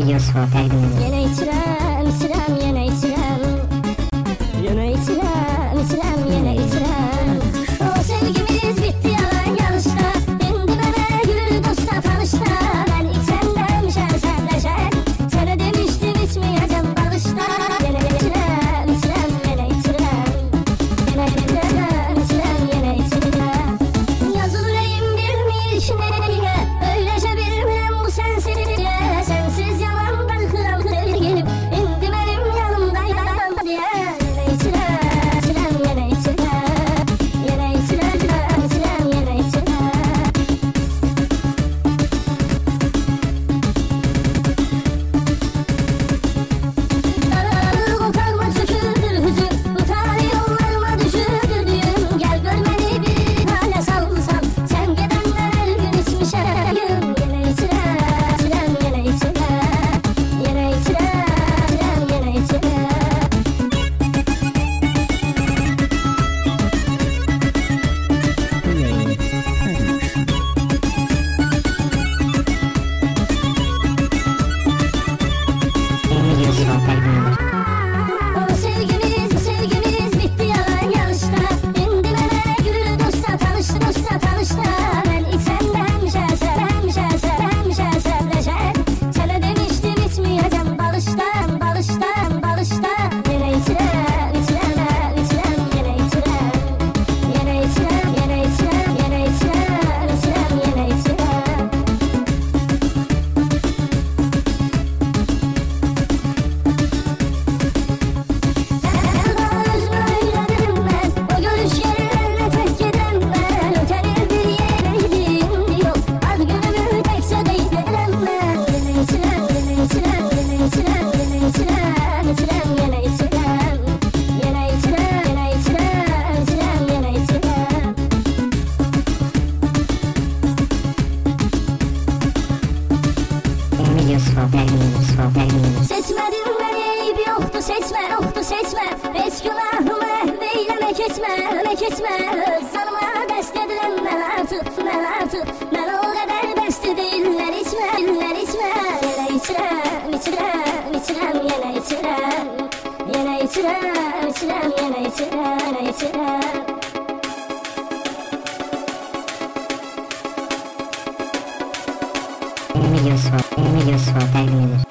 Yusuf'a təqdim edir. Yenə itirəm, itirəm, yenə itirəm. Yenə itirəm, itirəm, yenə itirəm. O sevgimiz bitti yalan yanlışda. İndi mənə gülür dosta tanışda. Mən itəndəmişəm sənləşər. Sənə demişdim içməyəcəm balışda. Yenə itirəm, itirəm, yenə itirəm. Yenə itirəm, itirəm, yenə itirəm. Yazılır əyim bilmir ki nəyə. Öyləcə bilmirəm bu sensizliyə. Sensiz yalandan kıram gelip indi benim yanımdayam diye. Yine itirəm, itirəm, yine itirəm. Yine itirəm, itirəm, yine itirəm. Daralır kokarma çöküldür hüzün. Bu tarih yollarıma düşürdür düğün. Gel gör beni bir hale salsam. Sen gidenler her gün içmişem. Yine itirəm, itirəm, yine itirəm. Yine itirəm, itirəm, yine itirəm. Bu yayın Paylaş. Yusuf'a təqdim edir. O sevgimiz bitti yalan yanlışta. İndi mənə gülür dosta tanıştı, dosta tanıştı. Ben itəndəmişəm sərləşər. Sənə demişdim içməyəcəm balışdan, balışdan, balışdan. Yenə itirəm, itirəm, itirəm, yenə itirəm. Yenə itirəm, yenə itirəm, yenə itirəm, itirəm, yenə itirəm. Sen bana üzme özledim ben. O görüş yerlerine tek giden ben. Ötelir bir yere gideyim diyor. Ad günümü tekse değil edem ben. Yine itirem, yine itirem, yine itirem, yine itirem, itirem, yine itirem. Yine itirem, yine itirem, itirem, yine itirem. Yusuf'a təqdim edir. Seçmedin beni eybi yoktu seçme yoktu seçme. Hiç günahımı eyleme geçme geçme. Öz canıma dest edilen ben artık ben o kadar best değiller içme içme. Yine itirem itirem itirem yine itirem. Yine itirem itirem yine itirem yine itirem. Yusuf'a təqdim edir.